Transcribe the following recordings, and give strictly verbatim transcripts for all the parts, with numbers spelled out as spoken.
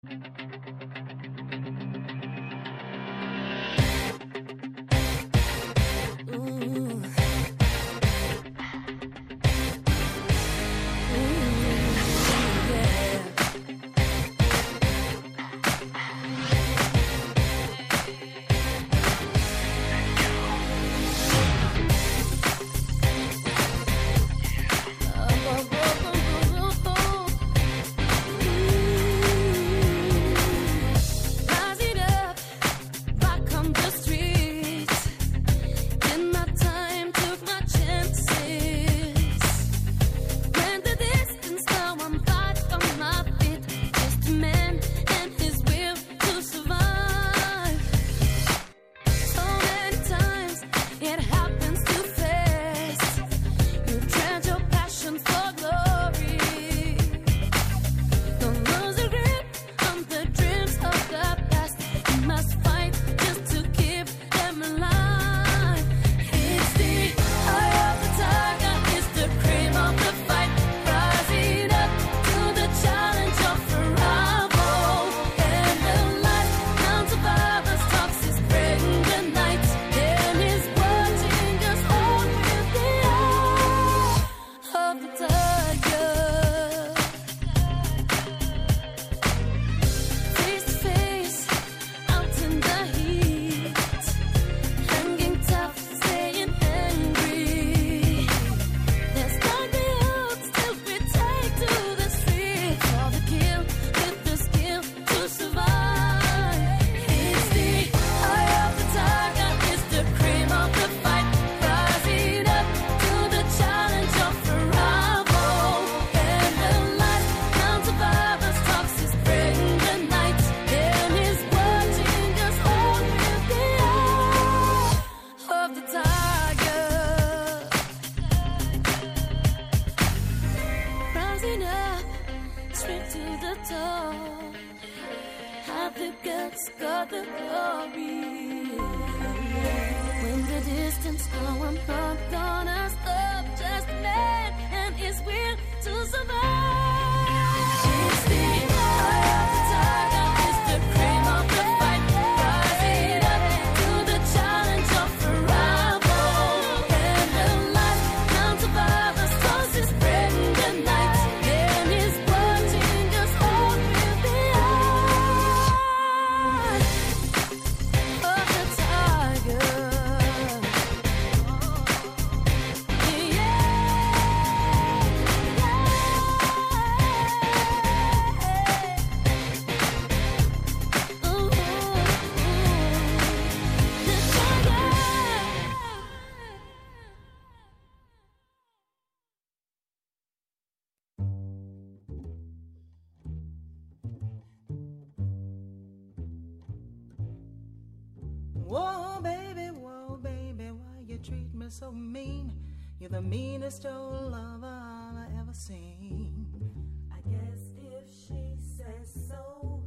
Whoa, baby, whoa, baby, why you treat me so mean? You're the meanest old lover I've ever seen. I guess if she says so,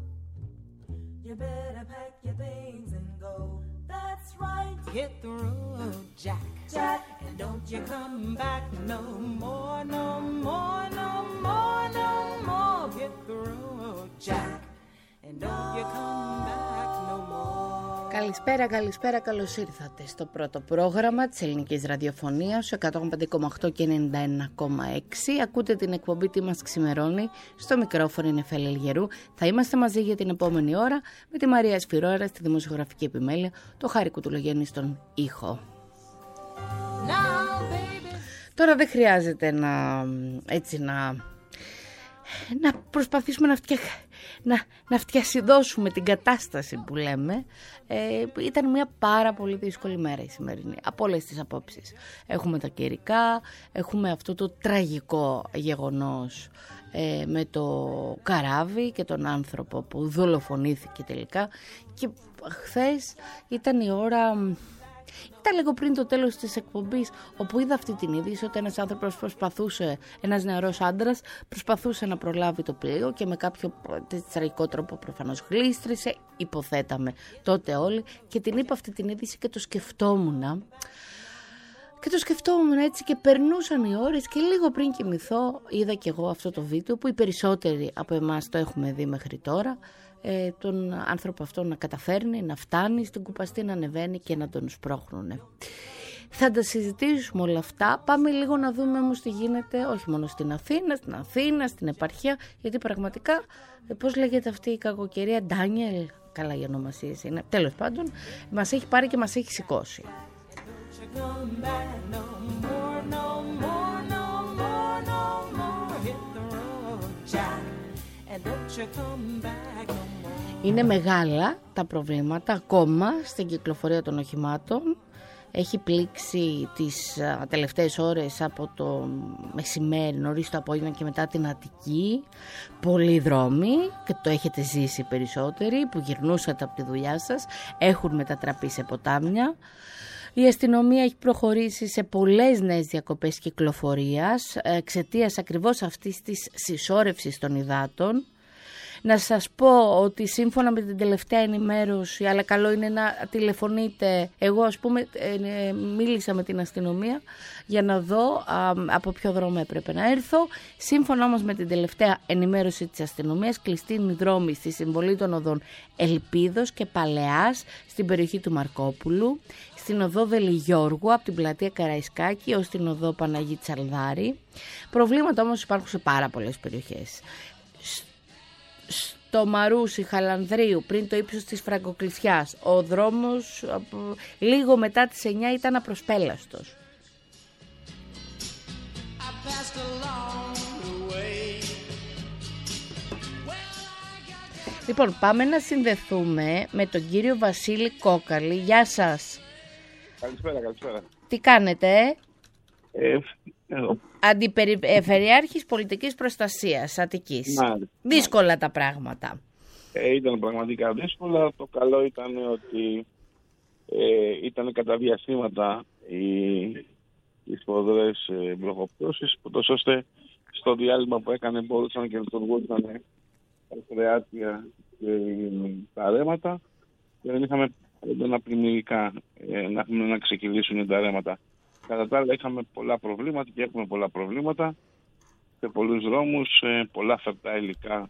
you better pack your things and go. That's right. Hit the road, Jack. Jack. And don't you come back no more, no more, no more, no more. Hit the road, Jack. And don't you come back no more. Καλησπέρα, καλησπέρα, καλώς ήρθατε στο πρώτο πρόγραμμα της ελληνικής ραδιοφωνίας, εκατόν πέντε κόμμα οκτώ και ενενήντα ένα κόμμα έξι. Ακούτε την εκπομπή «Τι μας ξημερώνει», στο μικρόφωνο είναι Φέλη Ελγερού. Θα είμαστε μαζί για την επόμενη ώρα με τη Μαρία Σφυρόρα στη δημοσιογραφική επιμέλεια, το Χάρη Κουτουλογέννη στον ήχο. Now, τώρα δεν χρειάζεται να, έτσι, να, να προσπαθήσουμε να φτιάξουμε. Να, να φτιασιδώσουμε την κατάσταση που λέμε. ε, Ήταν μια πάρα πολύ δύσκολη μέρα η σημερινή, από όλες τις απόψεις. Έχουμε τα καιρικά, έχουμε αυτό το τραγικό γεγονός ε, με το καράβι και τον άνθρωπο που δολοφονήθηκε τελικά. Και χθες ήταν η ώρα... Ήταν λίγο πριν το τέλος της εκπομπής, όπου είδα αυτή την είδηση ότι ένας άνθρωπος προσπαθούσε, ένας νεαρός άντρας προσπαθούσε να προλάβει το πλοίο και με κάποιο τραγικό τρόπο προφανώς γλίστρισε, υποθέταμε τότε όλοι, και την είπα αυτή την είδηση και το σκεφτόμουν. Και το σκεφτόμουν έτσι και περνούσαν οι ώρες και λίγο πριν κοιμηθώ είδα και εγώ αυτό το βίντεο που οι περισσότεροι από εμάς το έχουμε δει μέχρι τώρα. ε, τον άνθρωπο αυτό να καταφέρνει, να φτάνει στην κουπαστή, να ανεβαίνει και να τον σπρώχνουνε. Θα τα συζητήσουμε όλα αυτά. Πάμε λίγο να δούμε όμως τι γίνεται, όχι μόνο στην Αθήνα, στην Αθήνα, στην επαρχία, γιατί πραγματικά, πώς λέγεται αυτή η κακοκαιρία, Ντάνιελ, καλά οι ονομασίες είναι, τέλος πάντων, μας έχει πάρει και μας έχει σηκώσει. Είναι μεγάλα τα προβλήματα ακόμα στην κυκλοφορία των οχημάτων. Έχει πλήξει τις α, τελευταίες ώρες από το μεσημέρι, νωρίς το απόγευμα και μετά την Αττική. Πολλοί δρόμοι, και το έχετε ζήσει περισσότεροι, που γυρνούσατε από τη δουλειά σας, έχουν μετατραπεί σε ποτάμια. Η αστυνομία έχει προχωρήσει σε πολλές νέες διακοπές κυκλοφορίας εξαιτίας ακριβώς αυτής της συσσόρευσης των υδάτων. Να σας πω ότι σύμφωνα με την τελευταία ενημέρωση, αλλά καλό είναι να τηλεφωνείτε, εγώ ας πούμε ε, μίλησα με την αστυνομία για να δω α, από ποιο δρόμο έπρεπε να έρθω. Σύμφωνα όμως με την τελευταία ενημέρωση της αστυνομίας, κλειστή είναι η δρόμη στη συμβολή των οδών Ελπίδος και Παλαιάς στην περιοχή του Μαρκόπουλου, στην οδό Βελιγιώργου από την πλατεία Καραϊσκάκη ως την οδό Παναγή Τσαλδάρη. Προβλήματα όμως υπάρχουν σε πάρα πολλές περιοχές. Στο Μαρούσι Χαλανδρίου, πριν το ύψος της Φραγκοκλησιάς, ο δρόμος από, λίγο μετά τις εννιά ήταν απροσπέλαστος. Λοιπόν, πάμε να συνδεθούμε με τον κύριο Βασίλη Κόκαλη. Γεια σας. Καλησπέρα, καλησπέρα. Τι κάνετε? Ε, εδώ. Αντιπεριφερειάρχης Πολιτικής Προστασίας Αττικής. Να, δύσκολα να. τα πράγματα. Ε, ήταν πραγματικά δύσκολα. Το καλό ήταν ότι ε, ήταν κατά διαστήματα οι, οι σφοδρές ε, βροχοπτώσεις, τόσο ώστε στο διάλειμμα που έκανε μπορούσαν και λειτουργούσαν τα φρεάτια και τα ρέματα και δεν είχαμε έντονα πλημμυρικά ε, να, να ξεκινήσουν τα ρέματα. Κατά τα άλλα είχαμε πολλά προβλήματα και έχουμε πολλά προβλήματα σε πολλούς δρόμους, πολλά φερτά υλικά,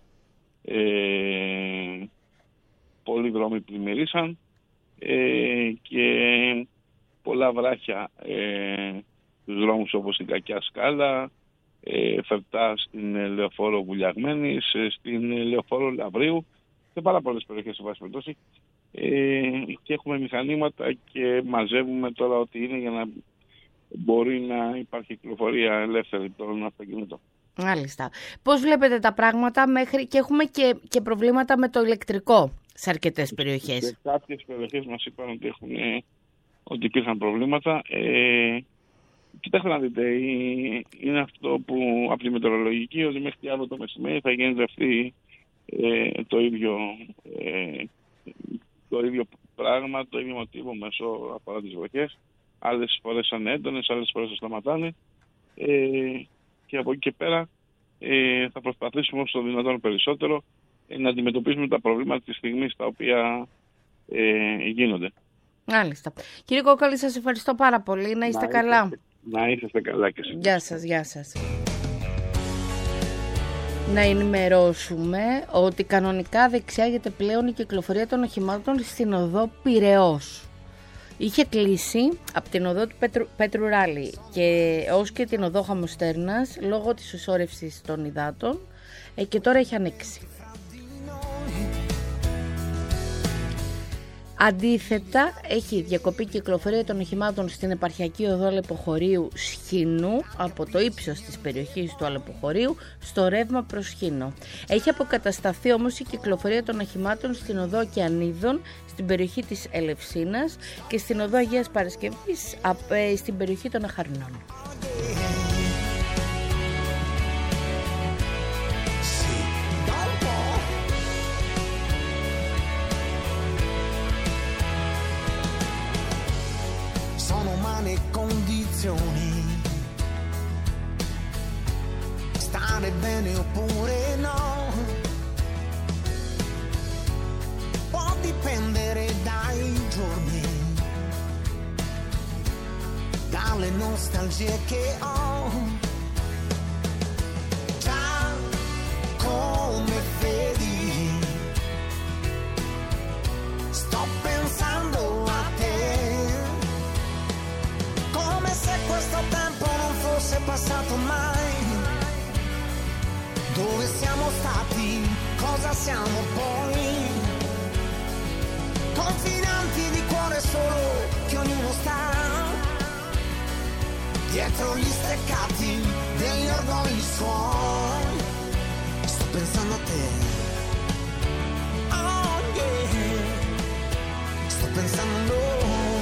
ε, πολλοί δρόμοι πλημμυρίσαν ε, και πολλά βράχια ε, στους δρόμους όπως την Κακιά Σκάλα, ε, φερτά στην Λεωφόρο Βουλιαγμένης, στην Λεωφόρο Λαβρίου, σε πάρα πολλές περιοχές σε βάση περιπτώσει. Ε, και έχουμε μηχανήματα και μαζεύουμε τώρα ό,τι είναι για να μπορεί να υπάρχει κυκλοφορία ελεύθερη των αυτοκινήτων. Μάλιστα. Πώς βλέπετε τα πράγματα μέχρι και έχουμε και, και προβλήματα με το ηλεκτρικό σε αρκετές περιοχές? Σε κάποιες περιοχές μας είπαν ότι, έχουν, ότι υπήρχαν προβλήματα. Ε, κοιτάξτε να δείτε, είναι αυτό που από τη μετεωρολογική ότι μέχρι αύριο το μεσημέρι θα γίνει δεύτερη ε, το, ίδιο, ε, το ίδιο πράγμα, το ίδιο μοτίβο μέσω αφορά τις βροχές. Άλλες φορές είναι έντονες, άλλες φορές θα σταματάνε ε, και από εκεί και πέρα ε, θα προσπαθήσουμε όσο το δυνατόν περισσότερο ε, να αντιμετωπίσουμε τα προβλήματα της στιγμής τα οποία ε, γίνονται. Μάλιστα. Κύριε Κόκαλη, σας ευχαριστώ πάρα πολύ. Να είστε να καλά. Είστε, να είστε καλά και εσείς. Γεια σας, γεια σας. Να ενημερώσουμε ότι κανονικά διεξάγεται πλέον η κυκλοφορία των οχημάτων στην οδό Πειραιώς. Είχε κλείσει από την οδό του Πέτρου, Πέτρου Ράλη και ως και την οδό Χαμοστέρνας λόγω της συσσόρευσης των υδάτων ε, και τώρα έχει ανοίξει. Αντίθετα, έχει διακοπή κυκλοφορία των οχημάτων στην επαρχιακή οδό Αλεποχωρίου Σχοινού από το ύψος της περιοχής του Αλεποχωρίου στο ρεύμα προς Σχοινό. Έχει αποκατασταθεί όμως η κυκλοφορία των οχημάτων στην οδό Ωκεανίδων στην περιοχή της Ελευσίνας και στην οδό Αγίας Παρασκευής στην περιοχή των Αχαρνών. Stare bene oppure no, può dipendere dai giorni, dalle nostalgie che ho. Già come vedi Dove siamo stati, cosa siamo poi? Confinanti di cuore solo che ognuno sta dietro gli steccati degli orgogli suoi. Sto pensando a te, oh yeah, sto pensando a noi.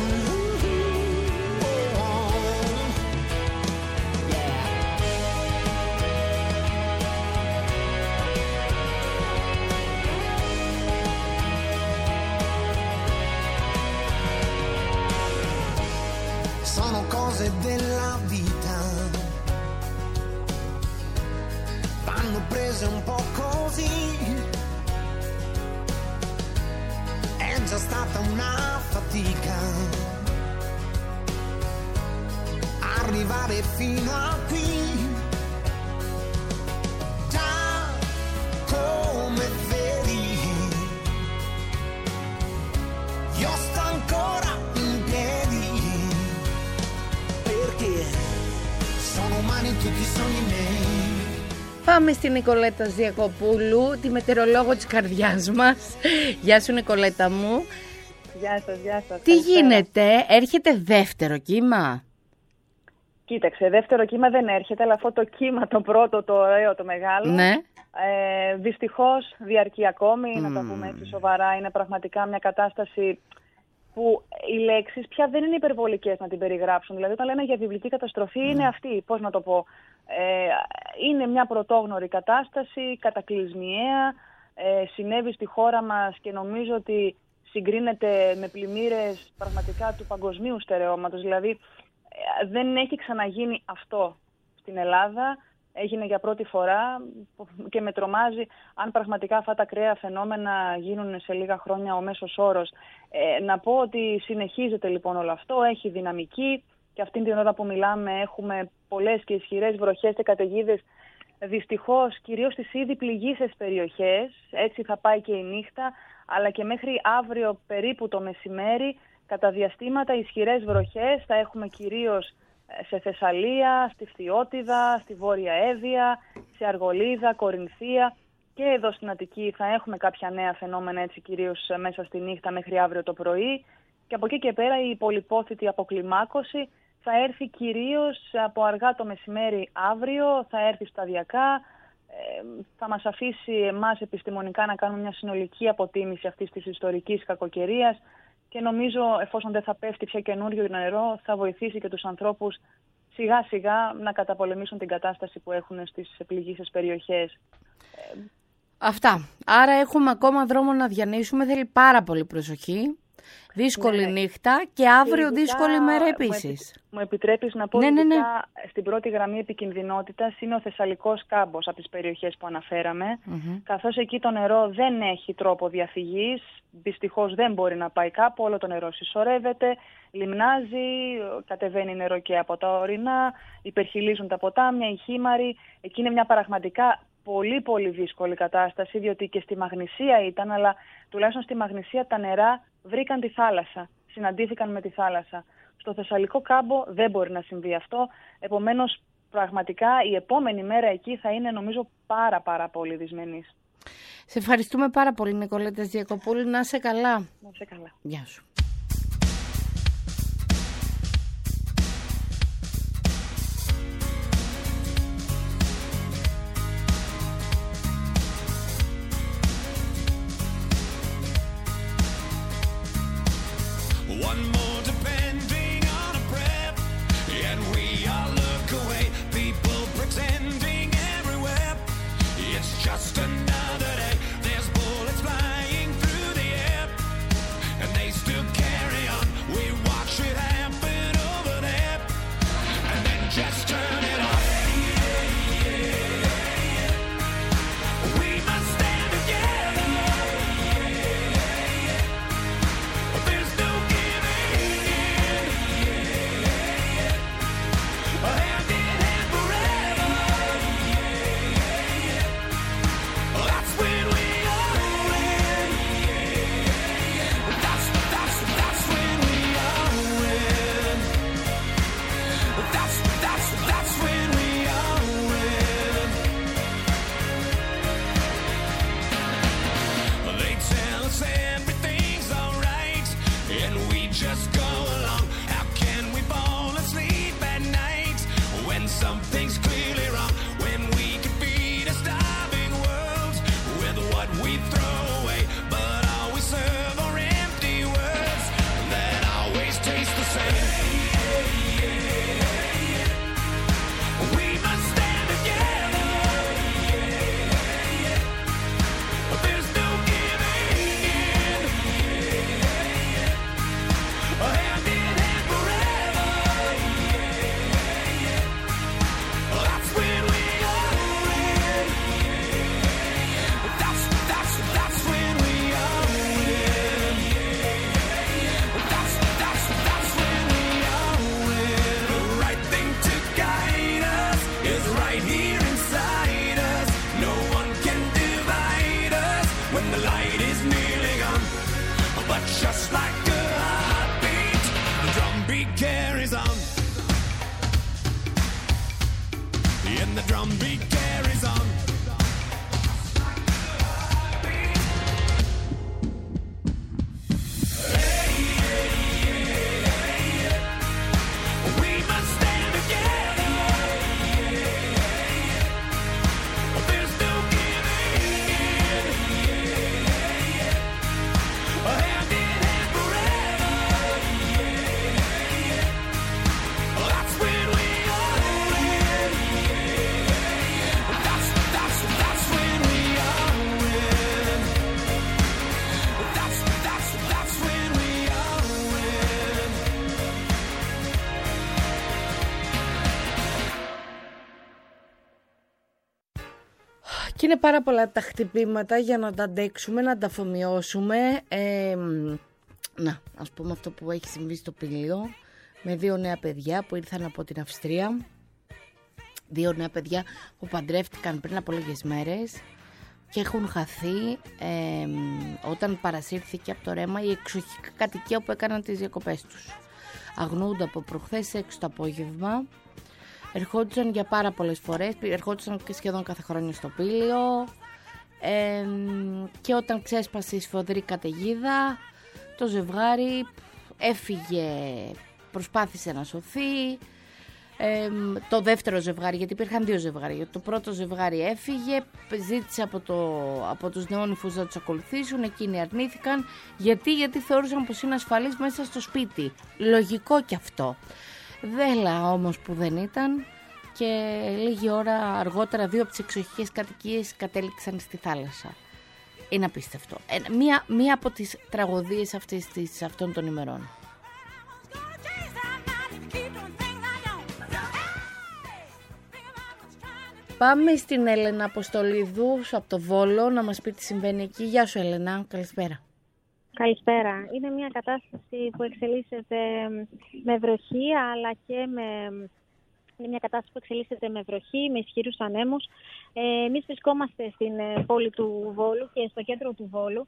Sono cose della vita, vanno prese un po' così. È già stata una fatica arrivare fino a qui. Già come vedi, io sto ancora in piedi, sono umani tutti i sogni miei. Πάμε στην Νικολέτα Διακοπούλου, τη μετεωρολόγο της καρδιάς μας. Γεια σου Νικολέτα μου. Γεια σας, γεια σας. Τι γίνεται, έρχεται δεύτερο κύμα? Κοίταξε, δεύτερο κύμα δεν έρχεται, αλλά αυτό το κύμα το πρώτο, το ωραίο, το μεγάλο, ναι. ε, δυστυχώς διαρκεί ακόμη, mm. να τα πούμε έτσι σοβαρά. Είναι πραγματικά μια κατάσταση που οι λέξεις πια δεν είναι υπερβολικές να την περιγράψουν. Δηλαδή όταν λένε για βιβλική καταστροφή mm. είναι αυτή, πώς να το πω, ε, είναι μια πρωτόγνωρη κατάσταση, κατακλυσμιαία, ε, συνέβη στη χώρα μας και νομίζω ότι συγκρίνεται με πλημμύρες πραγματικά του παγκοσμίου στερεώματος. Δηλαδή ε, δεν έχει ξαναγίνει αυτό στην Ελλάδα. Έγινε για πρώτη φορά και με τρομάζει αν πραγματικά αυτά τα ακραία φαινόμενα γίνουν σε λίγα χρόνια ο μέσος όρος. Ε, να πω ότι συνεχίζεται λοιπόν όλο αυτό, έχει δυναμική και αυτήν την ώρα που μιλάμε έχουμε πολλές και ισχυρές βροχές και καταιγίδες. Δυστυχώς κυρίως στις ήδη πληγείσες περιοχές, έτσι θα πάει και η νύχτα, αλλά και μέχρι αύριο περίπου το μεσημέρι κατά διαστήματα ισχυρές βροχές θα έχουμε κυρίως σε Θεσσαλία, στη Φθιώτιδα, στη Βόρεια Εύβοια, σε Αργολίδα, Κορινθία και εδώ στην Αττική θα έχουμε κάποια νέα φαινόμενα έτσι κυρίως μέσα στη νύχτα μέχρι αύριο το πρωί και από εκεί και πέρα η πολυπόθητη αποκλιμάκωση θα έρθει κυρίως από αργά το μεσημέρι αύριο, θα έρθει σταδιακά, ε, θα μας αφήσει εμάς επιστημονικά να κάνουμε μια συνολική αποτίμηση αυτής της ιστορικής κακοκαιρίας. Και νομίζω εφόσον δεν θα πέφτει πια καινούριο νερό θα βοηθήσει και τους ανθρώπους σιγά σιγά να καταπολεμήσουν την κατάσταση που έχουν στις πληγείσες περιοχές. Αυτά. Άρα έχουμε ακόμα δρόμο να διανύσουμε, θέλει πάρα πολύ προσοχή. Δύσκολη ναι, νύχτα και αύριο ειδικά, δύσκολη μέρα επίσης. Μου επιτρέπεις να πω ναι, ναι, ναι. στην πρώτη γραμμή επικινδυνότητας είναι ο Θεσσαλικός κάμπος από τις περιοχές που αναφέραμε. Mm-hmm. Καθώς εκεί το νερό δεν έχει τρόπο διαφυγής, δυστυχώς δεν μπορεί να πάει κάπου, όλο το νερό συσσωρεύεται, λιμνάζει, κατεβαίνει νερό και από τα ορεινά, υπερχειλίζουν τα ποτάμια, οι χήμαροι. Εκεί είναι μια πραγματικά πολύ πολύ δύσκολη κατάσταση, διότι και στη Μαγνησία ήταν, αλλά τουλάχιστον στη Μαγνησία τα νερά βρήκαν τη θάλασσα, συναντήθηκαν με τη θάλασσα. Στο Θεσσαλικό κάμπο δεν μπορεί να συμβεί αυτό, επομένως πραγματικά η επόμενη μέρα εκεί θα είναι νομίζω πάρα πάρα πολύ δυσμενής. Σε ευχαριστούμε πάρα πολύ Νικολέτα Διακοπούλου, να είσαι καλά. Να είσαι καλά. Γεια σου. One more depending on a prayer, and we all look away, people pretending everywhere. It's just another day, there's bullets flying through the air, and they still carry on, we watch it happen over there, and then just turn it off. We must stand together. There's no hand in hand forever. night is nearly gone, but just like a heartbeat, the drum beat carries on. And the drum beat carries on. Και είναι πάρα πολλά τα χτυπήματα για να τα αντέξουμε, να τα αφομοιώσουμε. Ε, να, ας πούμε αυτό που έχει συμβεί στο Πήλιο με δύο νέα παιδιά που ήρθαν από την Αυστρία. Δύο νέα παιδιά που παντρεύτηκαν πριν από λίγες μέρες και έχουν χαθεί ε, όταν παρασύρθηκε από το ρέμα η εξοχική κατοικία που έκαναν τις διακοπές τους. Αγνοούνται από προχθές έξω το απόγευμα. Ερχόντουσαν για πάρα πολλές φορές, ερχόντουσαν και σχεδόν κάθε χρόνο στο Πήλιο ε, και όταν ξέσπασε η σφοδρή καταιγίδα το ζευγάρι έφυγε, προσπάθησε να σωθεί. Ε, το δεύτερο ζευγάρι, γιατί υπήρχαν δύο ζευγάρια, το πρώτο ζευγάρι έφυγε, ζήτησε από, το, από τους νεόνυφους να τους ακολουθήσουν, εκείνοι αρνήθηκαν. Γιατί, γιατί θεώρησαν πως είναι ασφαλής μέσα στο σπίτι. Λογικό κι αυτό. Δέλα όμως που δεν ήταν και λίγη ώρα αργότερα δύο από τις εξοχικές κατοικίες κατέληξαν στη θάλασσα. Είναι απίστευτο. Ε, μία, μία από τις τραγωδίες αυτής, της, αυτών των ημερών. Πάμε στην Έλενα Αποστολίδου από το Βόλο να μας πει τι συμβαίνει εκεί. Γεια σου Έλενα, καλησπέρα. Καλησπέρα. Είναι μια κατάσταση που εξελίσσεται με βροχή, αλλά και με... Είναι μια κατάσταση που εξελίσσεται με βροχή, με ισχυρούς ανέμους. Ε, εμείς βρισκόμαστε στην πόλη του Βόλου και στο κέντρο του Βόλου,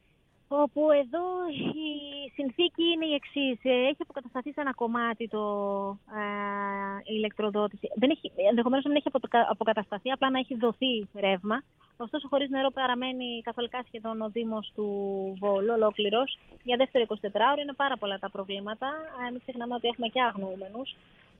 όπου εδώ η συνθήκη είναι η εξής. Έχει αποκατασταθεί σε ένα κομμάτι το ε, η ηλεκτροδότηση. Δεν έχει, ενδεχομένως δεν έχει αποκατασταθεί, απλά να έχει δοθεί ρεύμα. Ωστόσο, χωρίς νερό παραμένει καθολικά σχεδόν ο Δήμος του Βόλου, ολόκληρος. Για δεύτερο εικοσιτετράωρο είναι πάρα πολλά τα προβλήματα. Ε, μην ξεχνάμε ότι έχουμε και αγνοούμενους.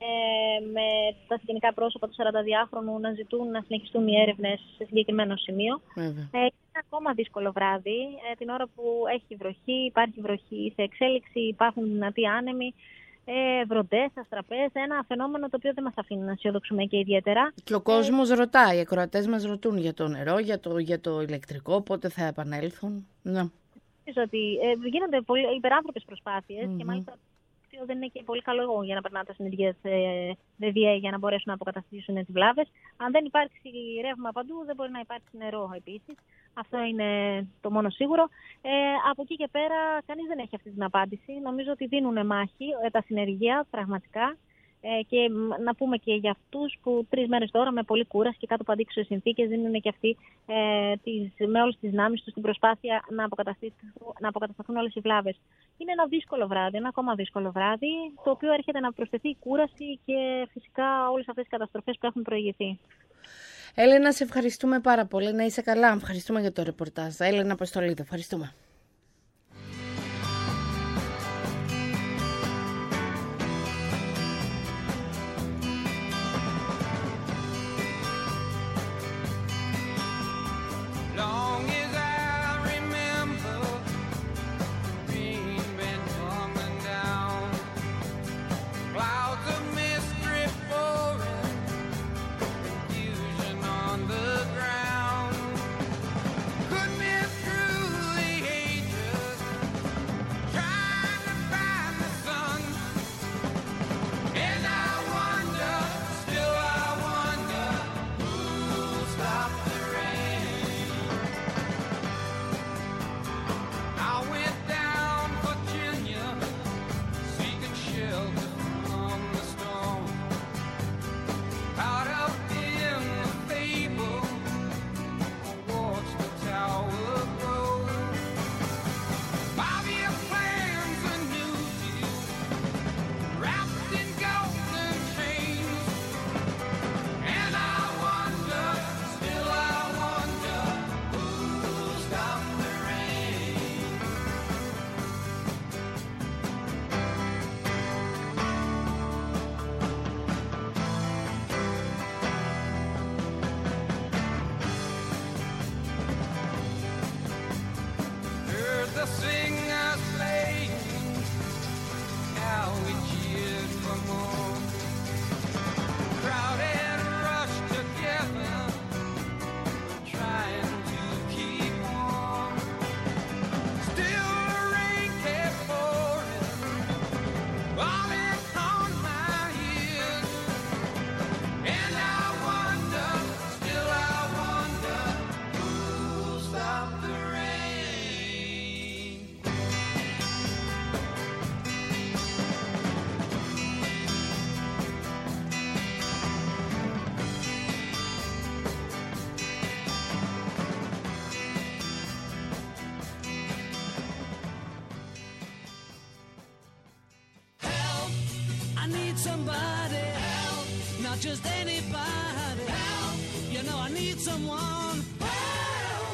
Ε, με τα συγγενικά πρόσωπα του σαρανταδυάχρονου να ζητούν να συνεχιστούν οι έρευνες σε συγκεκριμένο σημείο. Ε, είναι ακόμα δύσκολο βράδυ. Ε, την ώρα που έχει βροχή, υπάρχει βροχή σε εξέλιξη, υπάρχουν δυνατοί άνεμοι, ε, βροντές, αστραπές. Ένα φαινόμενο το οποίο δεν μας αφήνει να αισιοδοξούμε και ιδιαίτερα. Και ο κόσμος ε, ρωτάει, οι ακροατές μας ρωτούν για το νερό, για το, για το ηλεκτρικό, πότε θα επανέλθουν. Ναι. Νομίζω ότι ε, γίνονται πολύ υπεράνθρωπες προσπάθειες mm-hmm. και μάλιστα. Δεν είναι και πολύ καλό για να περνάνε τα συνεργεία ΔΔΕ για να μπορέσουν να αποκαταστήσουν τις βλάβες. Αν δεν υπάρξει ρεύμα παντού, δεν μπορεί να υπάρξει νερό επίσης. Αυτό είναι το μόνο σίγουρο. Ε, από εκεί και πέρα, κανείς δεν έχει αυτή την απάντηση. Νομίζω ότι δίνουν μάχη ε, τα συνεργεία πραγματικά. Ε, και να πούμε και για αυτούς που τρεις μέρες τώρα με πολύ κούραση και κάτω από αντίξωες συνθήκες δίνουν και αυτοί ε, τις, με όλες τις δυνάμεις τους στην προσπάθεια να αποκατασταθούν, να αποκατασταθούν όλες οι βλάβες. Είναι ένα δύσκολο βράδυ, ένα ακόμα δύσκολο βράδυ, το οποίο έρχεται να προσθεθεί η κούραση και φυσικά όλες αυτές τις καταστροφές που έχουν προηγηθεί. Έλενα, σε ευχαριστούμε πάρα πολύ. Να είσαι καλά. Ευχαριστούμε για το ρεπορτάζ. Έλενα Αποστολίδου, ευχαριστούμε. Could be through the the singers playing, how we cheered for more. Crowded rush together, trying to keep warm. Still the rain kept pouring, falling on my ears. And I wonder, still I wonder, who'll stop the rain? Help, I need somebody. Help, not just anybody. Help, you know I need someone. Help.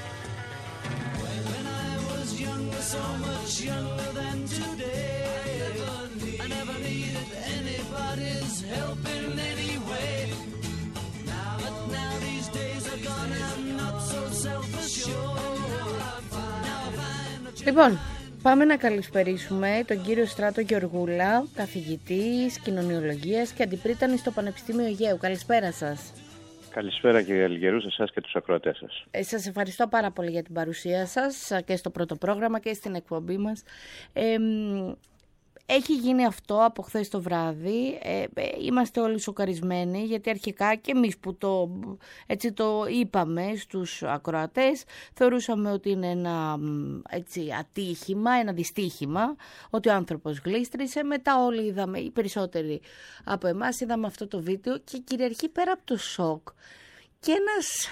When I was younger, so much younger than today, I never, need, I never needed anybody's help in any way. Now, but now these days are gone, I'm not so self-assured. Now I find a Λοιπόν, πάμε να καλησπερίσουμε τον κύριο Στράτο Γεωργούλα, καθηγητής κοινωνιολογίας και αντιπρίτανη στο Πανεπιστήμιο Αιγαίου. Καλησπέρα σας. Καλησπέρα κύριε Αλγερού, σε εσάς και τους ακροατές σας. Ε, σας ευχαριστώ πάρα πολύ για την παρουσία σας και στο πρώτο πρόγραμμα και στην εκπομπή μας. Ε, Έχει γίνει αυτό από χθες το βράδυ, ε, είμαστε όλοι σοκαρισμένοι γιατί αρχικά και εμείς που το, έτσι το είπαμε στους ακροατές θεωρούσαμε ότι είναι ένα έτσι, ατύχημα, ένα δυστύχημα, ότι ο άνθρωπος γλίστρισε. Μετά όλοι είδαμε, οι περισσότεροι από εμάς είδαμε αυτό το βίντεο και κυριαρχεί πέρα από το σοκ και ένας...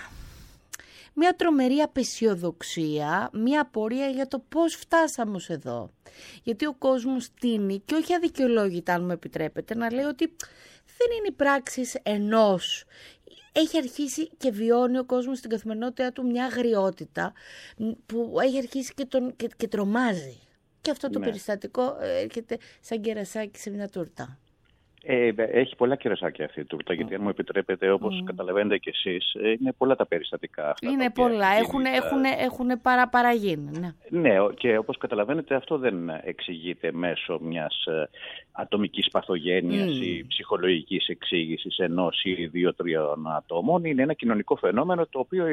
μια τρομερή απεσιοδοξία, μια απορία για το πώς φτάσαμε ως εδώ. Γιατί ο κόσμος τείνει, και όχι αδικαιολόγητα αν μου επιτρέπετε, να λέει ότι δεν είναι οι πράξεις ενός. Έχει αρχίσει και βιώνει ο κόσμος στην καθημερινότητά του μια αγριότητα που έχει αρχίσει και, τον, και, και τρομάζει. Και αυτό το ναι. περιστατικό έρχεται σαν κερασάκι σε μια τούρτα. Ε, έχει πολλά κερασάκια αυτή η τούρτα, γιατί αν μου επιτρέπετε, όπως mm. καταλαβαίνετε κι εσείς, είναι πολλά τα περιστατικά αυτά. Είναι πολλά, έχουν, έχουν, έχουν παρα, παραγίνει. Ναι. ναι, και όπως καταλαβαίνετε αυτό δεν εξηγείται μέσω μιας ατομικής παθογένειας mm. ή ψυχολογικής εξήγησης ενός ή δύο-τριών ατόμων. Είναι ένα κοινωνικό φαινόμενο το οποίο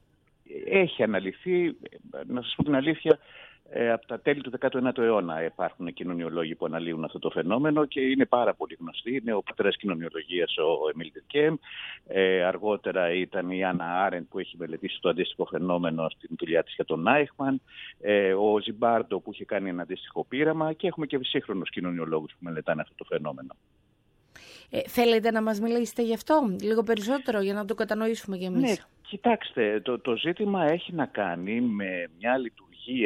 έχει αναλυθεί, να σας πω την αλήθεια, Ε, από τα τέλη του δέκατου ένατου αιώνα υπάρχουν κοινωνιολόγοι που αναλύουν αυτό το φαινόμενο και είναι πάρα πολύ γνωστοί. Είναι ο πατέρας κοινωνιολογίας ο Εμίλ Durkheim, ε, αργότερα ήταν η Άννα Άρεντ που έχει μελετήσει το αντίστοιχο φαινόμενο στην δουλειά της για τον Άιχμαν, ε, ο Ζιμπάρντο που είχε κάνει ένα αντίστοιχο πείραμα και έχουμε και σύγχρονους κοινωνιολόγους που μελετάνε αυτό το φαινόμενο. Ε, θέλετε να μας μιλήσετε γι' αυτό λίγο περισσότερο για να το κατανοήσουμε κι εμείς? Ναι, κοιτάξτε, το, το ζήτημα έχει να κάνει με μια λειτουργία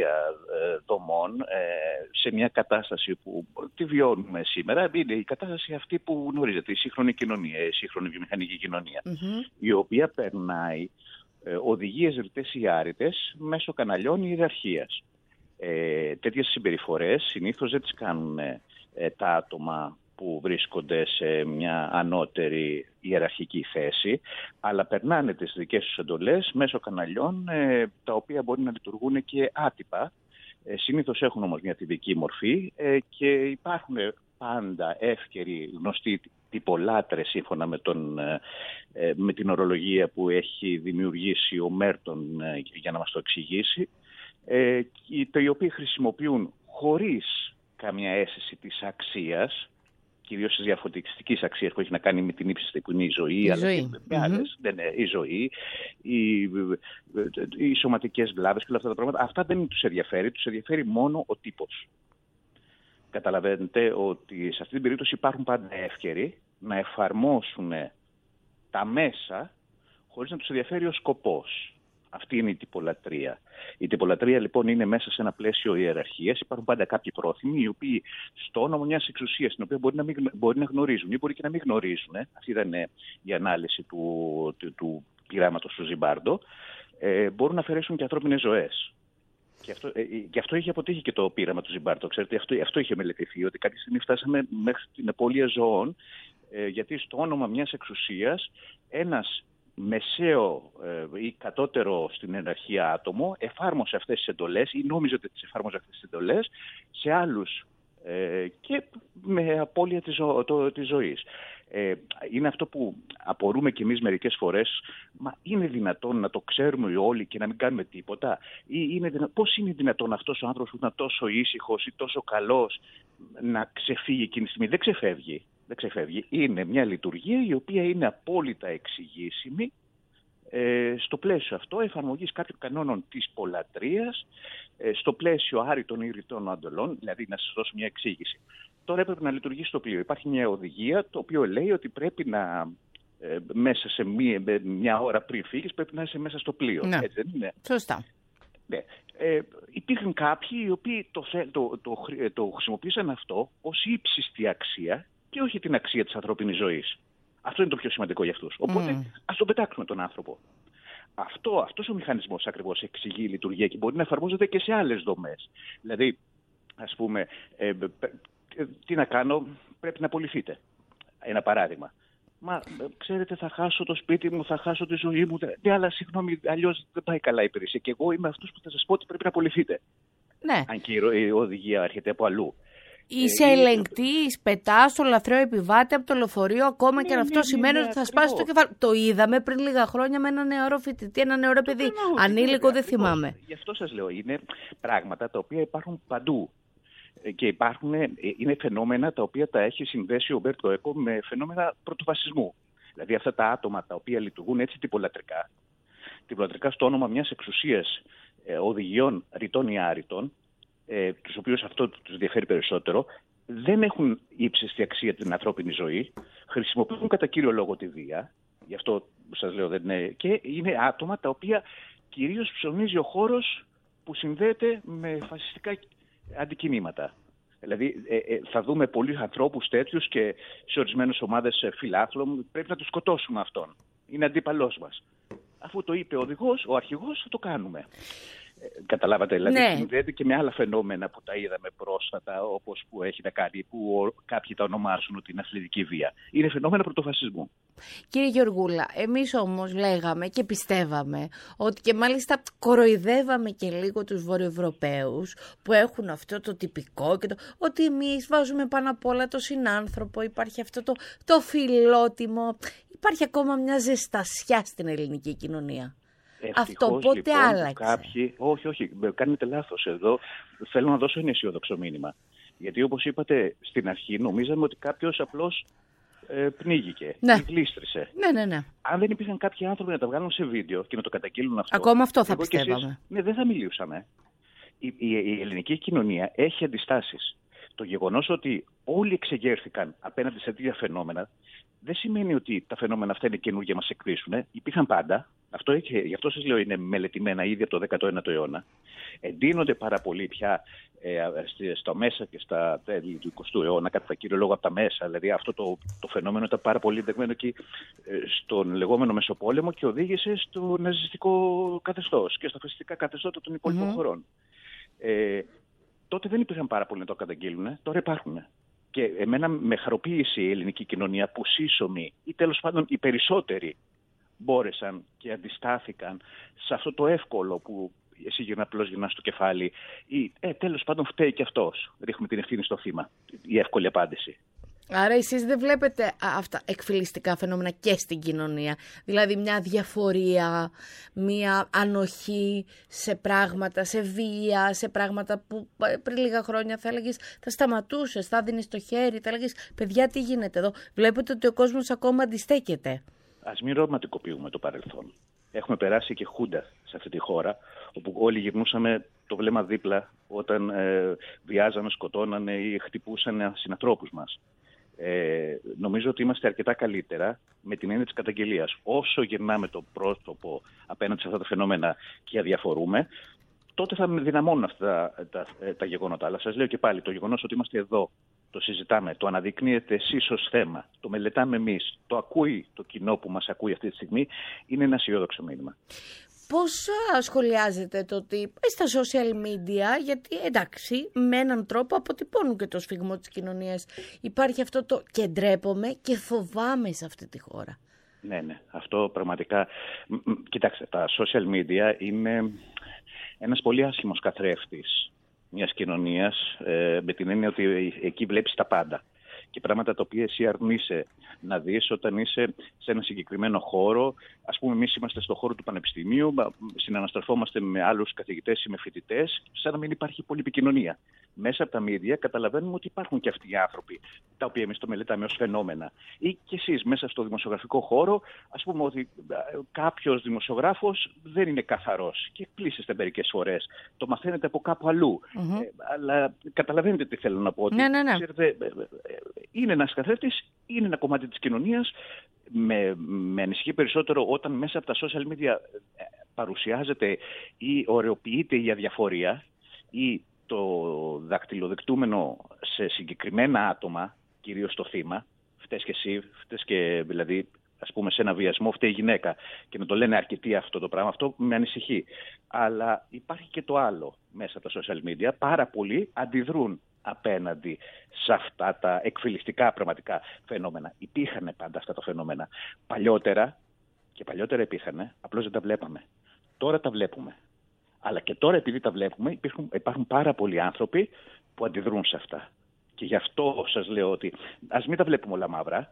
δομών σε μια κατάσταση που τη βιώνουμε σήμερα. Είναι η κατάσταση αυτή που γνωρίζετε, η σύγχρονη κοινωνία, η σύγχρονη βιομηχανική κοινωνία, mm-hmm. η οποία περνάει οδηγίες ρητές ή άρρητες μέσω καναλιών ιεραρχίας. Ε, τέτοιες συμπεριφορές συνήθως δεν τις κάνουν ε, τα άτομα που βρίσκονται σε μια ανώτερη ιεραρχική θέση, αλλά περνάνε τις δικές τους εντολές μέσω καναλιών, ε, τα οποία μπορεί να λειτουργούν και άτυπα. Ε, συνήθως έχουν όμως μια τυπική μορφή ε, και υπάρχουν πάντα εύκαιροι γνωστοί τυπολάτρες σύμφωνα με, τον, ε, με την ορολογία που έχει δημιουργήσει ο Μέρτον ε, για να μας το εξηγήσει, ε, οι οποίοι χρησιμοποιούν χωρίς καμία αίσθηση της αξίας, κυρίως της διαφωτιστικής αξίας που έχει να κάνει με την ύψιστη που είναι η ζωή, η αλλά ζωή. και με άλλες, δεν είναι η ζωή, οι, οι σωματικές βλάβες και όλα αυτά τα πράγματα. Αυτά δεν τους ενδιαφέρει, τους ενδιαφέρει μόνο ο τύπος. Καταλαβαίνετε ότι σε αυτή την περίπτωση υπάρχουν πάντα εύκαιροι να εφαρμόσουν τα μέσα χωρίς να τους ενδιαφέρει ο σκοπός. Αυτή είναι η τυπολατρεία. Η τυπολατρεία λοιπόν είναι μέσα σε ένα πλαίσιο ιεραρχίας. Υπάρχουν πάντα κάποιοι πρόθυμοι οι οποίοι στο όνομα μιας εξουσίας, την οποία μπορεί να, μην, μπορεί να γνωρίζουν ή μπορεί και να μην γνωρίζουν, ε, αυτή ήταν ε, η ανάλυση του, του, του πειράματος του Ζιμπάρντο, ε, μπορούν να αφαιρέσουν και ανθρώπινες ζωές. Και αυτό, ε, και αυτό είχε αποτύχει και το πείραμα του Ζιμπάρντο. Ξέρετε, αυτό, αυτό είχε μελετηθεί, ότι κάποια στιγμή φτάσαμε μέχρι την απώλεια ζωών, ε, γιατί στο όνομα μιας εξουσίας ένας μεσαίο ε, ή κατώτερο στην ιεραρχία άτομο εφάρμοσε αυτές τις εντολές ή νόμιζε ότι τις εφάρμοζε αυτές τις εντολές σε άλλους ε, και με απώλεια της, ζω, το, της ζωής. Ε, είναι αυτό που απορούμε κι εμείς μερικές φορές, μα είναι δυνατόν να το ξέρουμε όλοι και να μην κάνουμε τίποτα? Ή είναι δυνα... πώς είναι δυνατόν αυτός ο άνθρωπος που ήταν τόσο ήσυχος ή τόσο καλός να ξεφύγει εκείνη τη στιγμή? Δεν ξεφεύγει. Δεν ξεφεύγει. Είναι μια λειτουργία η οποία είναι απόλυτα εξηγήσιμη ε, στο πλαίσιο αυτό εφαρμογής κάποιων κανόνων της πολλατρίας, ε, στο πλαίσιο άρρητων ή ρητών αντολών, δηλαδή να σας δώσω μια εξήγηση. Τώρα έπρεπε να λειτουργήσει το πλοίο. Υπάρχει μια οδηγία το οποίο λέει ότι πρέπει να ε, μέσα σε μία, μια ώρα πριν φύγεις πρέπει να είσαι μέσα στο πλοίο. Ναι. Έτσι δεν είναι? Σωστά. Ναι. Ε, υπήρχαν κάποιοι οι οποίοι το, το, το, το, το χρησιμοποίησαν αυτό ως ύψιστη αξία και όχι την αξία της ανθρώπινης ζωής. Αυτό είναι το πιο σημαντικό για αυτούς. Οπότε mm. ας τον πετάξουμε τον άνθρωπο. Αυτό, αυτός ο μηχανισμός ακριβώς εξηγεί η λειτουργία και μπορεί να εφαρμόζεται και σε άλλες δομές. Δηλαδή, ας πούμε, ε, ε, τι να κάνω, πρέπει να απολυθείτε. Ένα παράδειγμα. Μα ξέρετε, θα χάσω το σπίτι μου, θα χάσω τη ζωή μου. Ναι, αλλά συγγνώμη, αλλιώς δεν πάει καλά η υπηρεσία. Και εγώ είμαι αυτός που θα σας πω ότι πρέπει να απολυθείτε. Ναι. Αν και η οδηγία έρχεται από αλλού. Είσαι ε, ελεγκτής, πετάς το λαθρέο επιβάτη από το λεωφορείο, ακόμα ναι, και αν αυτό ναι, σημαίνει ναι, ότι θα σπάσει το κεφάλι. Το είδαμε πριν λίγα χρόνια με ένα νεαρό φοιτητή, ένα νεαρό παιδί. Ναι, ανήλικο, δεν θυμάμαι. Γι' αυτό σας λέω, είναι πράγματα τα οποία υπάρχουν παντού. Και υπάρχουν, είναι φαινόμενα τα οποία τα έχει συνδέσει ο Ομπέρτο Έκο με φαινόμενα πρωτοβασισμού. Δηλαδή αυτά τα άτομα τα οποία λειτουργούν έτσι τυπολατρικά, τυπολατρικά στο όνομα μιας εξουσίας ε, οδηγιών ρητών ή άρρητων, ε, τους οποίους αυτό τους ενδιαφέρει περισσότερο, δεν έχουν ύψιστη αξία την ανθρώπινη ζωή, χρησιμοποιούν κατά κύριο λόγο τη βία, γι' αυτό σας λέω δεν είναι, και είναι άτομα τα οποία κυρίως ψωνίζει ο χώρος που συνδέεται με φασιστικά αντικινήματα. Δηλαδή ε, ε, θα δούμε πολλούς ανθρώπους τέτοιους και σε ορισμένες ομάδες φιλάθλων πρέπει να τους σκοτώσουμε αυτόν. Είναι αντίπαλός μας. Αφού το είπε ο οδηγός, ο αρχηγός, θα το κάνουμε. Ε, καταλάβατε, δηλαδή ναι. Συνδέεται και με άλλα φαινόμενα που τα είδαμε πρόσφατα, όπως που έχει να κάνει, που ο, κάποιοι τα ονομάζουν ότι είναι αθλητική βία. Είναι φαινόμενα πρωτοφασισμού. Κύριε Γεωργούλα, εμείς όμως λέγαμε και πιστεύαμε ότι και μάλιστα κοροϊδεύαμε και λίγο τους Βορειοευρωπαίους που έχουν αυτό το τυπικό και το, ότι εμείς βάζουμε πάνω απ' όλα το συνάνθρωπο, υπάρχει αυτό το, το φιλότιμο, υπάρχει ακόμα μια ζεστασιά στην ελληνική κοινωνία. Ευτυχώς, αυτό πότε λοιπόν, άλλαξε? Κάποιοι, όχι, όχι, κάνετε λάθος εδώ. Θέλω να δώσω ένα αισιόδοξο μήνυμα. Γιατί όπως είπατε στην αρχή, νομίζαμε ότι κάποιος απλώς ε, πνίγηκε ναι. ή γλίστρισε. Ναι, ναι, ναι. Αν δεν υπήρχαν κάποιοι άνθρωποι να τα βγάλουν σε βίντεο και να το καταγγείλουν αυτό. Ακόμα αυτό θα πιστεύαμε. Εσείς, ναι, δεν θα μιλούσαμε. Η, η, η ελληνική κοινωνία έχει αντιστάσεις. Το γεγονός ότι όλοι εξεγέρθηκαν απέναντι σε τέτοια φαινόμενα δεν σημαίνει ότι τα φαινόμενα αυτά είναι καινούργια να μας εκπλήσουν. Υπήρχαν πάντα. Αυτό έχει, γι' αυτό σας λέω είναι μελετημένα ήδη από το δέκατο ένατο αιώνα. Εντείνονται πάρα πολύ πια ε, στα μέσα και στα τέλη του εικοστού αιώνα, κατά κύριο λόγο από τα μέσα. Δηλαδή αυτό το, το φαινόμενο ήταν πάρα πολύ εντεγμένο εκεί ε, στον λεγόμενο Μεσοπόλεμο και οδήγησε στο ναζιστικό καθεστώς και στα φασιστικά καθεστώτα των υπόλοιπων mm-hmm. χωρών. Ε, τότε δεν υπήρχαν πάρα πολλοί να το καταγγείλουν, τώρα υπάρχουν. Και εμένα με χαροποίησε η ελληνική κοινωνία που σύσσωμοι ή τέλος πάντων οι περισσότεροι μπόρεσαν και αντιστάθηκαν σε αυτό το εύκολο που εσύ γυρνά απλώς γυρνάς στο κεφάλι ή ε, τέλος πάντων φταίει και αυτός. Ρίχνουμε την ευθύνη στο θύμα. Η εύκολη απάντηση. Άρα εσείς δεν βλέπετε αυτά εκφυλιστικά φαινόμενα και στην κοινωνία? Δηλαδή μια διαφορία, μια ανοχή σε πράγματα, σε βία, σε πράγματα που πριν λίγα χρόνια θα έλεγες θα σταματούσες, θα δίνεις το χέρι, θα έλεγες παιδιά τι γίνεται εδώ? Βλέπετε ότι ο κόσμος ακόμα αντιστέκεται. Ας μην ρομαντικοποιούμε το παρελθόν. Έχουμε περάσει και χούντα σε αυτή τη χώρα, όπου όλοι γυρνούσαμε το βλέμμα δίπλα όταν ε, βιάζανε, σκοτώνανε ή χτυπούσαν συνανθρώπους μας. Ε, νομίζω ότι είμαστε αρκετά καλύτερα με την έννοια της καταγγελίας. Όσο γυρνάμε το πρόσωπο απέναντι σε αυτά τα φαινόμενα και αδιαφορούμε, τότε θα δυναμώνουν αυτά τα, τα, τα γεγονότα. Αλλά σας λέω και πάλι, το γεγονός ότι είμαστε εδώ, το συζητάμε, το αναδεικνύετε εσείς ως θέμα, το μελετάμε εμείς, το ακούει το κοινό που μας ακούει αυτή τη στιγμή, είναι ένα αισιόδοξο μήνυμα. Πώς σχολιάζετε το ότι στα social media, γιατί εντάξει με έναν τρόπο αποτυπώνουν και το σφιγμό της κοινωνίας, υπάρχει αυτό το και ντρέπομαι και φοβάμαι σε αυτή τη χώρα. Ναι, ναι. Αυτό πραγματικά... Κοιτάξτε, τα social media είναι ένας πολύ άσχημος καθρέφτης μιας κοινωνίας, ε, με την έννοια ότι εκεί βλέπεις τα πάντα. Και πράγματα τα οποία εσύ αρνείσαι να δεις όταν είσαι σε ένα συγκεκριμένο χώρο. Ας πούμε, εμείς είμαστε στον χώρο του πανεπιστημίου, συναναστρεφόμαστε με άλλους καθηγητές ή με φοιτητές, σαν να μην υπάρχει πολλή επικοινωνία. Μέσα από τα media καταλαβαίνουμε ότι υπάρχουν και αυτοί οι άνθρωποι, τα οποία εμείς το μελετάμε ως φαινόμενα. Ή και εσείς μέσα στο δημοσιογραφικό χώρο, ας πούμε ότι κάποιος δημοσιογράφος δεν είναι καθαρός και εκπλήσεστε μερικές φορές. Το μαθαίνετε από κάπου αλλού. Mm-hmm. Ε, αλλά καταλαβαίνετε τι θέλω να πω. Ότι, ναι, ναι, ναι. Ξέρετε, είναι ένας καθρέφτης, είναι ένα κομμάτι της κοινωνίας. Με, με ανησυχεί περισσότερο όταν μέσα από τα social media παρουσιάζεται ή ωρεοποιείται η αδιαφορία ή το δακτυλοδεικτούμενο σε συγκεκριμένα άτομα, κυρίως το θύμα, φταίς και εσύ, φταίς και δηλαδή ας πούμε σε ένα βιασμό, φταίει η γυναίκα, και να το λένε αρκετοί αυτό το πράγμα, αυτό με ανησυχεί. Αλλά υπάρχει και το άλλο μέσα από τα social media, πάρα πολλοί αντιδρούν απέναντι σε αυτά τα εκφυλιστικά πραγματικά φαινόμενα. Υπήρχαν πάντα αυτά τα φαινόμενα. Παλιότερα, και παλιότερα υπήρχαν, απλώς δεν τα βλέπαμε. Τώρα τα βλέπουμε. Αλλά και τώρα, επειδή τα βλέπουμε, υπάρχουν, υπάρχουν πάρα πολλοί άνθρωποι που αντιδρούν σε αυτά. Και γι' αυτό σας λέω ότι ας μην τα βλέπουμε όλα μαύρα.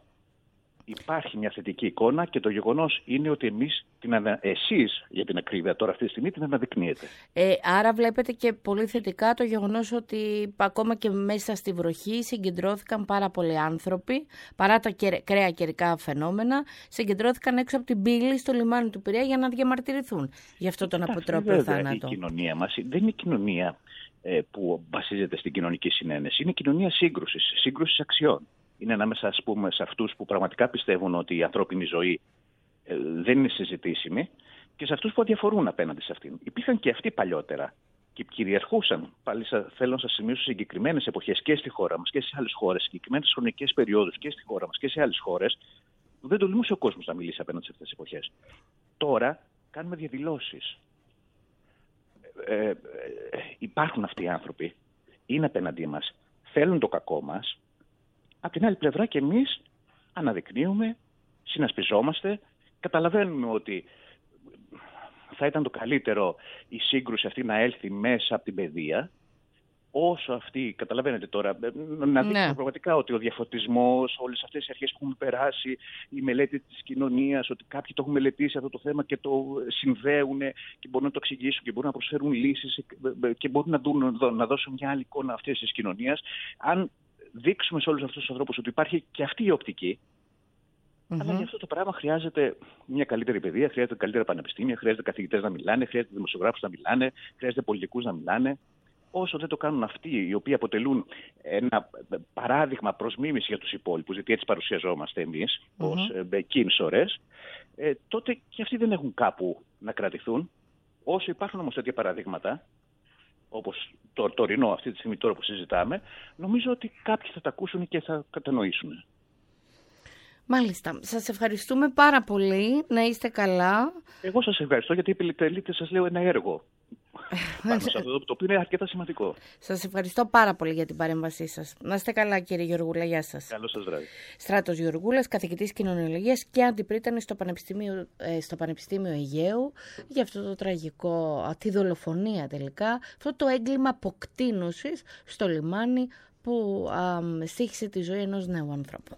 Υπάρχει μια θετική εικόνα και το γεγονός είναι ότι εμείς, την ανα... εσείς για την ακρίβεια τώρα αυτή τη στιγμή, την αναδεικνύετε. Ε, άρα βλέπετε και πολύ θετικά το γεγονός ότι ακόμα και μέσα στη βροχή συγκεντρώθηκαν πάρα πολλοί άνθρωποι, παρά τα κρέα καιρικά φαινόμενα, συγκεντρώθηκαν έξω από την πύλη στο λιμάνι του Πειραιά για να διαμαρτυρηθούν για αυτό τον αποτρόπαιο θάνατο. Η κοινωνία μας δεν είναι κοινωνία ε, που βασίζεται στην κοινωνική συνένεση. Είναι κοινωνία σύγκρουσης, σύγκρουσης αξιών. Είναι ανάμεσα, ας πούμε, σε αυτούς που πραγματικά πιστεύουν ότι η ανθρώπινη ζωή ε, δεν είναι συζητήσιμη και σε αυτούς που αδιαφορούν απέναντι σε αυτήν. Υπήρχαν και αυτοί παλιότερα και κυριαρχούσαν. Πάλι θέλω να σας σημειώσω συγκεκριμένες εποχές και στη χώρα μας και σε άλλες χώρες, συγκεκριμένες χρονικές περιόδους και στη χώρα μας και σε άλλες χώρες, που δεν τολμούσε ο κόσμος να μιλήσει απέναντι σε αυτές τις εποχές. Τώρα κάνουμε διαδηλώσεις. Ε, ε, υπάρχουν αυτοί οι άνθρωποι, είναι απέναντί μας, θέλουν το κακό μας. Απ' την άλλη πλευρά και εμείς αναδεικνύουμε, συνασπιζόμαστε, καταλαβαίνουμε ότι θα ήταν το καλύτερο η σύγκρουση αυτή να έλθει μέσα από την παιδεία, όσο αυτή, καταλαβαίνετε τώρα, να δείξουμε ναι. πραγματικά ότι ο διαφωτισμός, όλες αυτές οι αρχές που έχουμε περάσει, η μελέτη της κοινωνίας, ότι κάποιοι το έχουν μελετήσει αυτό το θέμα και το συνδέουν και μπορούν να το εξηγήσουν και μπορούν να προσφέρουν λύσεις και μπορούν να, δουν, να δώσουν μια άλλη εικόνα αυτής της κοινωνίας. Αν δείξουμε σε όλους αυτούς τους ανθρώπους ότι υπάρχει και αυτή η οπτική, mm-hmm. αλλά για αυτό το πράγμα χρειάζεται μια καλύτερη παιδεία, χρειάζεται καλύτερα πανεπιστήμια, χρειάζεται καθηγητές να μιλάνε, χρειάζεται δημοσιογράφους να μιλάνε, χρειάζεται πολιτικούς να μιλάνε. Όσο δεν το κάνουν αυτοί, οι οποίοι αποτελούν ένα παράδειγμα προς μίμηση για τους υπόλοιπους, γιατί έτσι παρουσιαζόμαστε εμείς, mm-hmm. ως εκείνες ώρες, ε, τότε και αυτοί δεν έχουν κάπου να κρατηθούν. Όσο υπάρχουν όμως τέτοια παραδείγματα, όπως το τωρινό αυτή τη στιγμή τώρα που συζητάμε, νομίζω ότι κάποιοι θα τα ακούσουν και θα κατανοήσουν. Μάλιστα. Σας ευχαριστούμε πάρα πολύ. Να είστε καλά. Εγώ σας ευχαριστώ γιατί επιτελείτε, σας λέω, ένα έργο πάνω σε αυτό το οποίο είναι αρκετά σημαντικό. Σας ευχαριστώ πάρα πολύ για την παρέμβασή σας. Να είστε καλά, κύριε Γεωργούλα. Γεια σας. Καλό σας βράδυ. Στράτος Γεωργούλας, καθηγητής κοινωνιολογίας και αντιπρίτανης στο Πανεπιστήμιο, ε, στο Πανεπιστήμιο Αιγαίου για αυτό το τραγικό, τη δολοφονία τελικά, αυτό το έγκλημα αποκτήνωσης στο λιμάνι που α, στοίχησε τη ζωή ενός νέου ανθρώπου.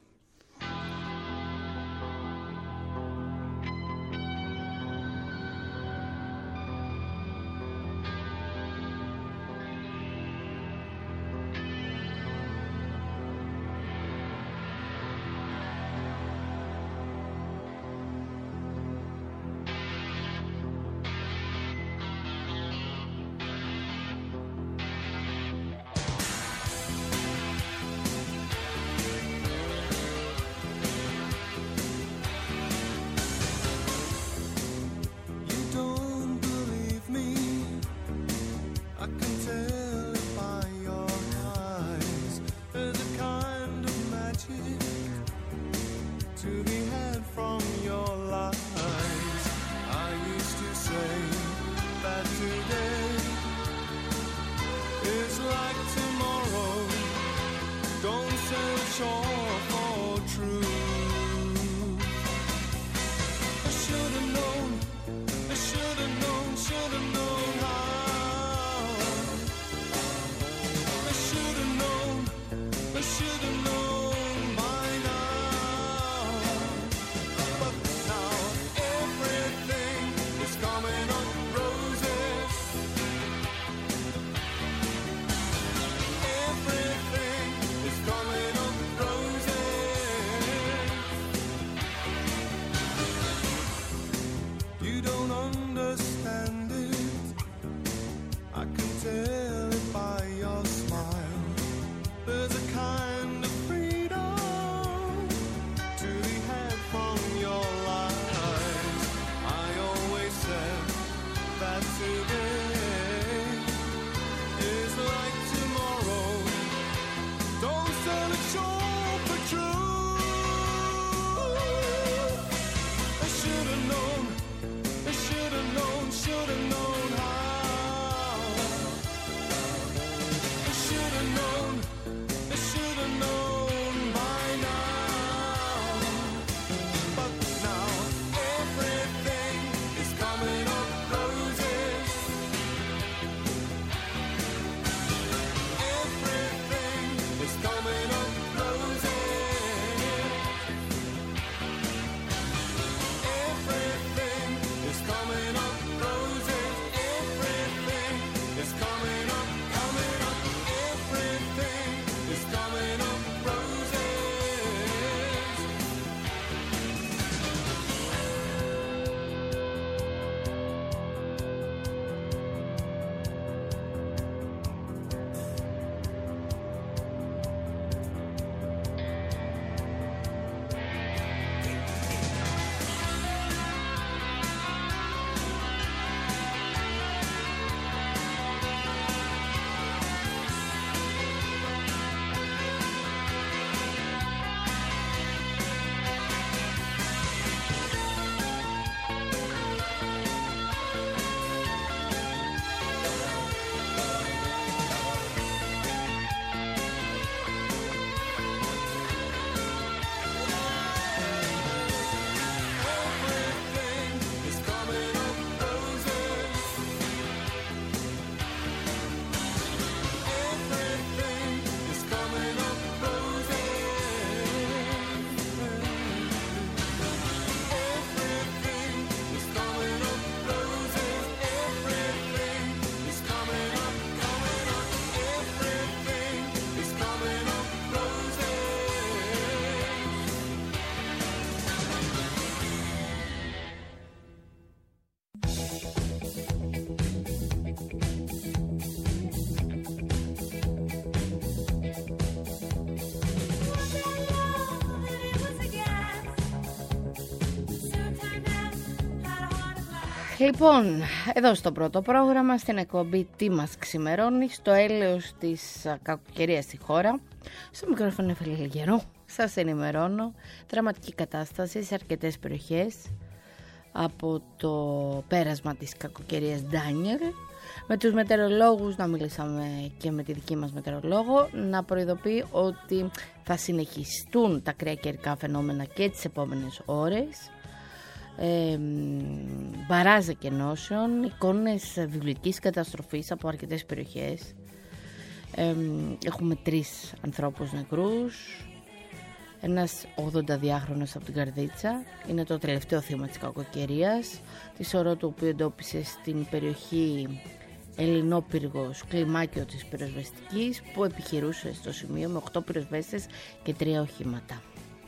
Λοιπόν, εδώ στο πρώτο πρόγραμμα, στην εκπομπή «Τι μας ξημερώνει», στο έλεος της κακοκαιρίας στη χώρα. Στο μικρόφωνο Εφελή Λιγερού, σας ενημερώνω. Δραματική κατάσταση σε αρκετές περιοχές από το πέρασμα της κακοκαιρίας Ντάνιελ. Με τους μετεωρολόγους, να μιλήσαμε και με τη δική μας μετεωρολόγο, να προειδοποιεί ότι θα συνεχιστούν τα ακραία καιρικά φαινόμενα και τις επόμενες ώρες. Ε, μπαράζ εκενώσεων, εικόνες βιβλικής καταστροφής από αρκετές περιοχές. Ε, έχουμε τρεις ανθρώπους νεκρούς. Ένας ογδονταδυάχρονος από την Καρδίτσα είναι το τελευταίο θύμα της κακοκαιρίας, τη σωρό του οποίου εντόπισε στην περιοχή Ελληνόπυργος κλιμάκιο της πυροσβεστικής, που επιχειρούσε στο σημείο με οκτώ πυροσβέστες και τρία οχήματα.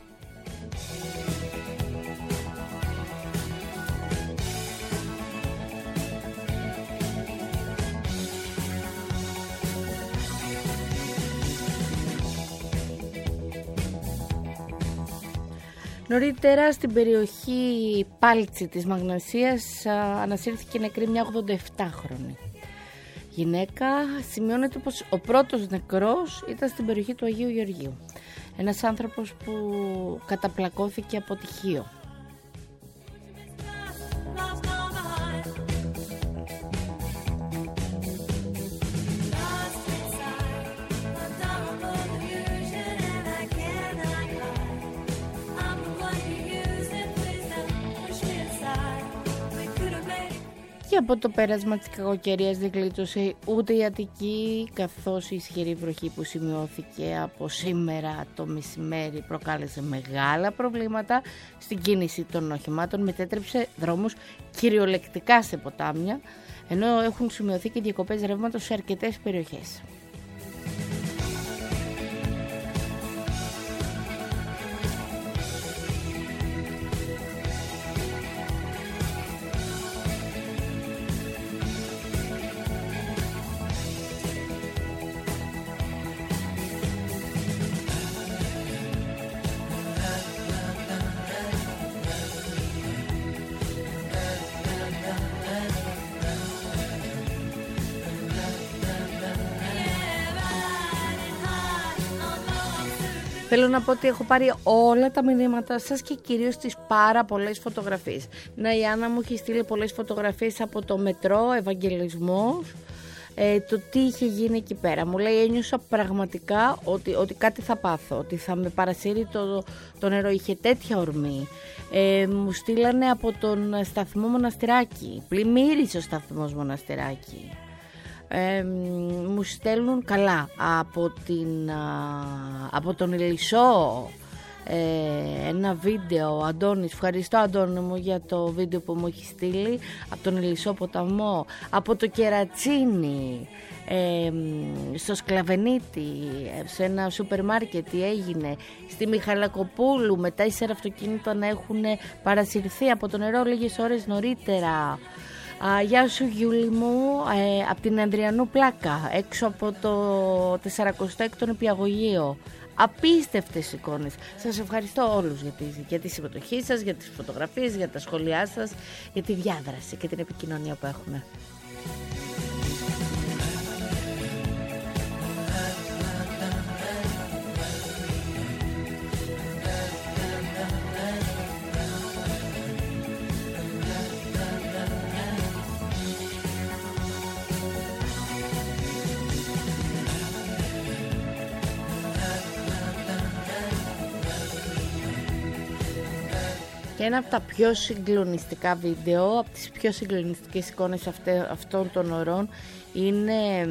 Νωρίτερα στην περιοχή Πάλτσι της Μαγνασίας ανασύρθηκε νεκρή μια ογδονταεπτάχρονη γυναίκα. Σημειώνεται πως ο πρώτος νεκρός ήταν στην περιοχή του Αγίου Γεωργίου. Ένας άνθρωπος που καταπλακώθηκε από τυχείο. Και από το πέρασμα της κακοκαιρίας δεν γλίτωσε ούτε η Αττική, καθώς η ισχυρή βροχή που σημειώθηκε από σήμερα το μεσημέρι προκάλεσε μεγάλα προβλήματα στην κίνηση των οχημάτων, μετέτρεψε δρόμους κυριολεκτικά σε ποτάμια, ενώ έχουν σημειωθεί και διακοπές ρεύματος σε αρκετές περιοχές. Θέλω να πω ότι έχω πάρει όλα τα μηνύματα σας και κυρίως τις πάρα πολλές φωτογραφίες. Να, η Άννα μου έχει στείλει πολλές φωτογραφίες από το μετρό, Ευαγγελισμός, ε, το τι είχε γίνει εκεί πέρα. Μου λέει, ένιωσα πραγματικά ότι, ότι κάτι θα πάθω, ότι θα με παρασύρει το, το νερό. Είχε τέτοια ορμή. Ε, μου στείλανε από τον σταθμό Μοναστηράκι. Πλημμύρισε ο σταθμός Μοναστηράκι. Ε, μου στέλνουν καλά από, την, α, από τον Ηλισσό ε, ένα βίντεο. Ο Αντώνης, ευχαριστώ Αντώνη μου για το βίντεο που μου έχει στείλει, από τον Ηλισσό ποταμό, από το Κερατσίνι, ε, στο Σκλαβενίτη, σε ένα σούπερ μάρκετ έγινε, στη Μιχαλακοπούλου με τέσσερα αυτοκίνητα να έχουν παρασυρθεί από το νερό λίγες ώρες νωρίτερα. Α, γεια σου Γιούλη μου, ε, από την Ανδριανού Πλάκα, έξω από το σαρακοστό έκτο νηπιαγωγείο. Απίστευτες εικόνες. Σας ευχαριστώ όλους για τη, για τη συμμετοχή σας, για τις φωτογραφίες, για τα σχόλιά σας, για τη διάδραση και την επικοινωνία που έχουμε. Και ένα από τα πιο συγκλονιστικά βίντεο, από τις πιο συγκλονιστικές εικόνες αυτέ, αυτών των ωρών είναι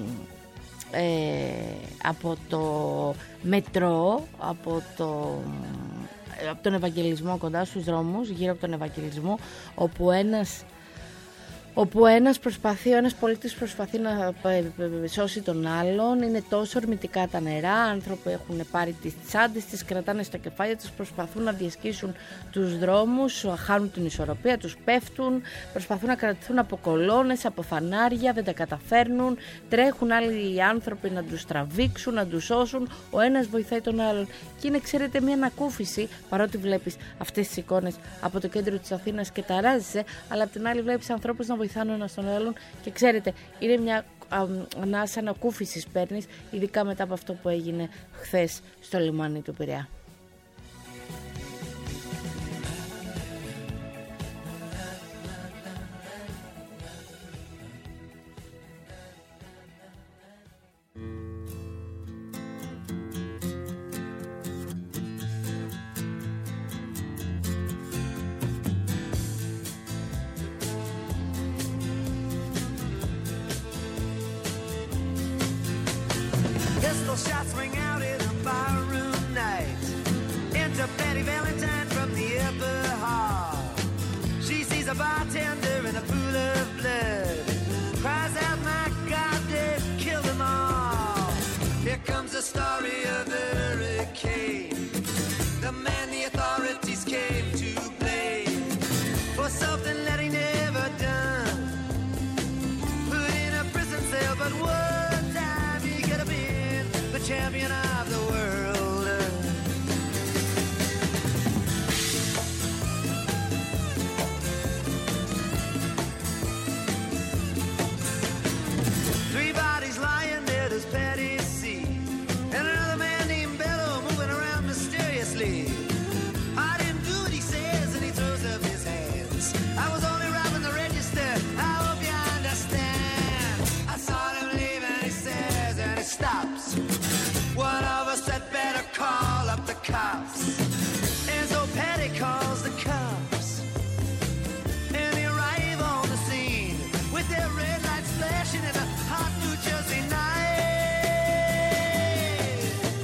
ε, από το μετρό, από, το, από τον Ευαγγελισμό, κοντά στους δρόμους, γύρω από τον Ευαγγελισμό, όπου ένας όπου ένας προσπαθεί, ο ένας πολίτης προσπαθεί να σώσει τον άλλον, είναι τόσο ορμητικά τα νερά, άνθρωποι έχουν πάρει τις τσάντες, τις κρατάνε στα κεφάλια τους, προσπαθούν να διασχίσουν τους δρόμους, χάνουν την ισορροπία, τους πέφτουν, προσπαθούν να κρατηθούν από κολόνες, από φανάρια, δεν τα καταφέρνουν, τρέχουν άλλοι άνθρωποι να τους τραβήξουν, να τους σώσουν, ο ένας βοηθάει τον άλλον και είναι, ξέρετε, μια ανακούφιση, παρότι βλέπεις αυτές τις εικόνες από το κέντρο της Αθήνας και ταράζεσαι, αλλά απ' την άλλη βλέπεις ανθρώπους να βοηθάνε ένα τον άλλον και ξέρετε, είναι μια ανάσα ανακούφισης παίρνεις, ειδικά μετά από αυτό που έγινε χθες στο λιμάνι του Πειραιά. Shots ring out in a barroom night. Enter Betty Valentine from the upper hall. She sees a bartender in a pool of blood. Cries out, my God, they've killed them all. Here comes the story of the hurricane. The man the authorities came to blame for something that he never done. Put in a prison cell, but one time he could have been the champion of the world. Three bodies lying there, does Patty see? And another man named Bello moving around mysteriously. I didn't do what he says, and he throws up his hands. I was only robbing the register, I hope you understand. I saw him leave and he says, and he stops. One of us had better call up the cops. And so Patty calls the cops. And they arrive on the scene with their red lights flashing in a hot New Jersey night.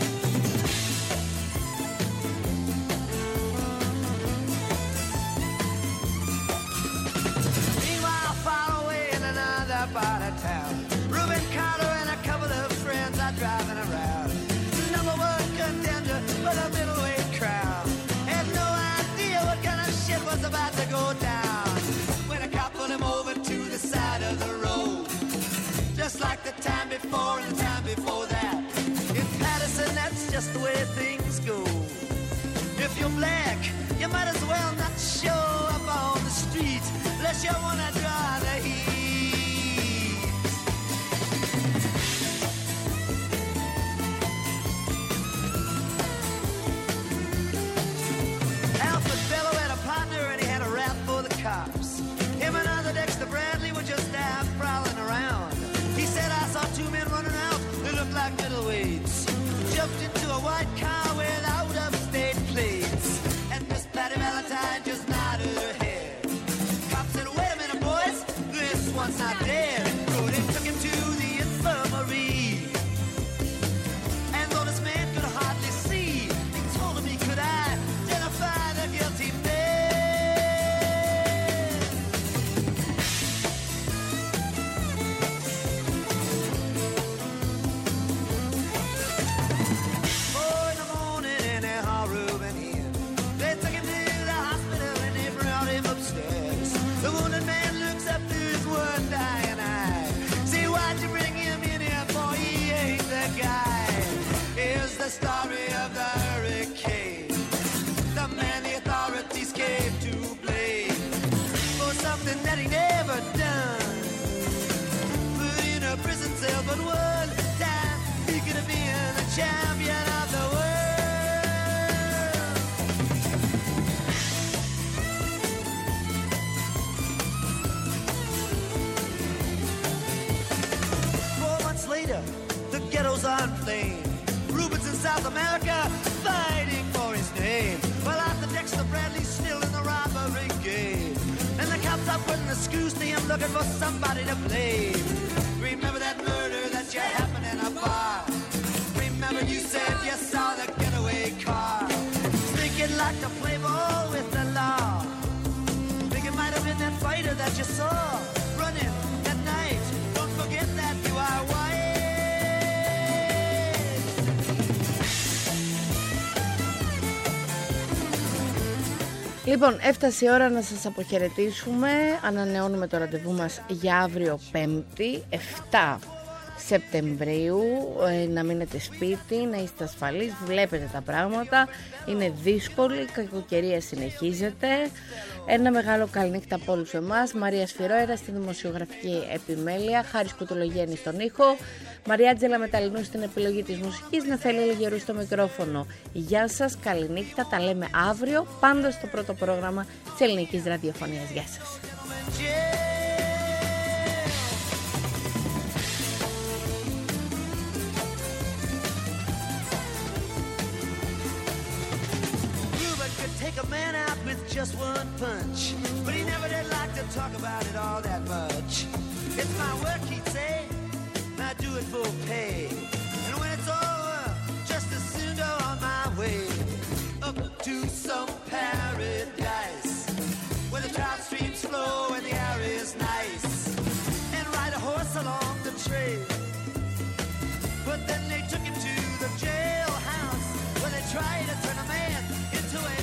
Meanwhile, far away in another part of town, Reuben Carter and a couple of friends are driving around. Number one contender for the middleweight crown. Had no idea what kind of shit was about to go down when a cop pulled him over to the side of the road. Just like the time before and the time before that. In Patterson, that's just the way things go. If you're black, you might as well not show up on the street unless you want to draw the heat. Alfred Bello had a partner and he had a rap for the cops. Him and other Dexter Bradley were just out prowling around. He said, I saw two men running out, they looked like middleweights. Jumped into a white car with out-of-state plates. And Miss Patty Valentine just nodded her head. Cops said, wait a minute, boys, this one's not dead. So they took him to the infirmary. And though this man could hardly see, they told him he could identify the guilty man. Four in the morning and they hauled Reuben in. They took him to the hospital and they brought him upstairs. The wounded man looks up to his one dying eye. See, why'd you bring him in here, boy? He ain't the guy. Here's the story of the hurricane. The man the authorities came to blame for something that he never done. Put in a prison cell, but one time he could have been the champion of the world. Four months later, the ghetto's on flame. Reuben's in South America, fighting for his name. Well, after Dexter Bradley's still in the robbery game. And the cops are putting the screws to him, looking for somebody to blame. Remember that murder that you happened in a bar? Remember you said you saw the getaway car? Thinking like to play ball with the law. Think it might have been that fighter that you saw run Λοιπόν, έφτασε η ώρα να σας αποχαιρετήσουμε. Ανανεώνουμε το ραντεβού μας για αύριο Πέμπτη, εφτά Σεπτεμβρίου. ε, Να μείνετε σπίτι, να είστε ασφαλείς. Βλέπετε τα πράγματα, είναι δύσκολη, η κακοκαιρία συνεχίζεται. Ένα μεγάλο καληνύχτα από όλους εμάς. Μαρία Σφυρόερα στη δημοσιογραφική επιμέλεια, Χάρης Κουτολογέννη στον ήχο, Μαριάτζελα Μεταλλινού στην επιλογή της μουσικής, Νεφέλη Λιγερού στο μικρόφωνο. Γεια σας, καληνύχτα, τα λέμε αύριο, πάντα στο πρώτο πρόγραμμα της ελληνικής ραδιοφωνίας. Γεια σας. Take a man out with just one punch, but he never did like to talk about it all that much. It's my work, he'd say, and I do it for pay. And when it's over, just as soon go on my way up to some paradise where the trout streams flow and the air is nice, and ride a horse along the trail. But then they took him to the jailhouse where they tried to turn a man into a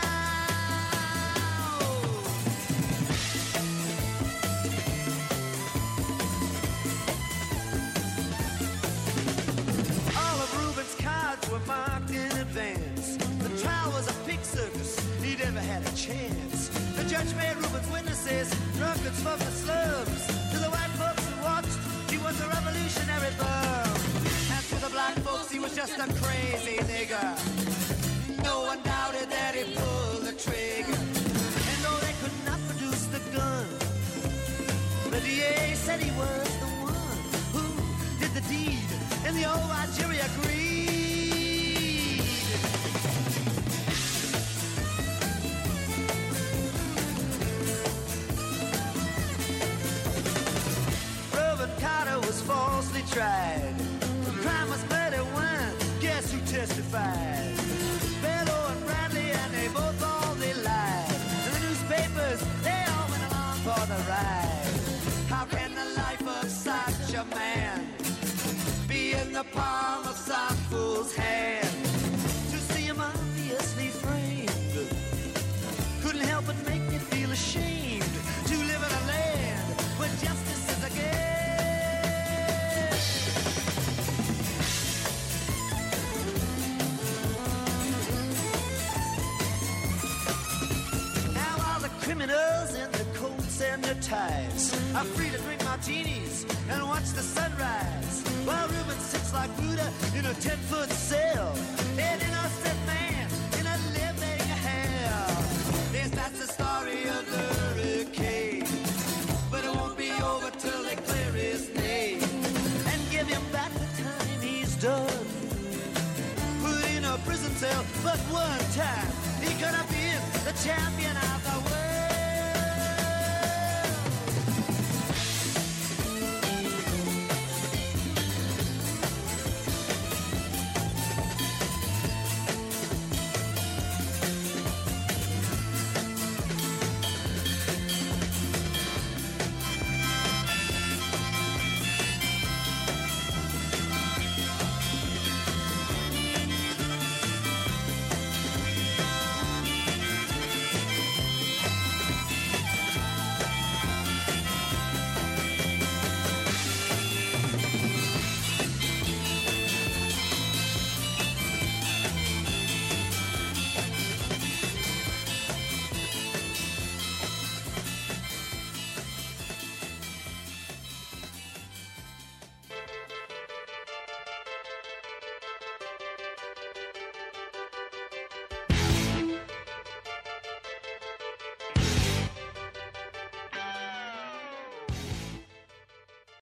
were marked in advance. The trial was a pig circus, he never had a chance. The judge made Reuben's witnesses drunkards from the slums. To the white folks who watched, he was a revolutionary bum. And to the black folks, he was just a crazy nigger. No one doubted that he pulled the trigger. And though they could not produce the gun, the D A said he was the one who did the deed. And the old white jury agreed. Carter was falsely tried. The crime was murder one. Guess who testified? Bellow and Bradley, and they both all they lied. And the newspapers, they all went along for the ride. How can the life of such a man be in the palm of some fool's hand? To see him obviously framed couldn't help but make me feel ashamed to live in a land where justice is a game. Criminals in their coats and their ties are free to drink martinis and watch the sunrise, while Reuben sits like Buddha in a ten-foot cell, an innocent man in a living hell. Yes, that's the story of the hurricane, but it won't be over till they clear his name and give him back the time he's done. Put in a prison cell, but one time he could have been the champion.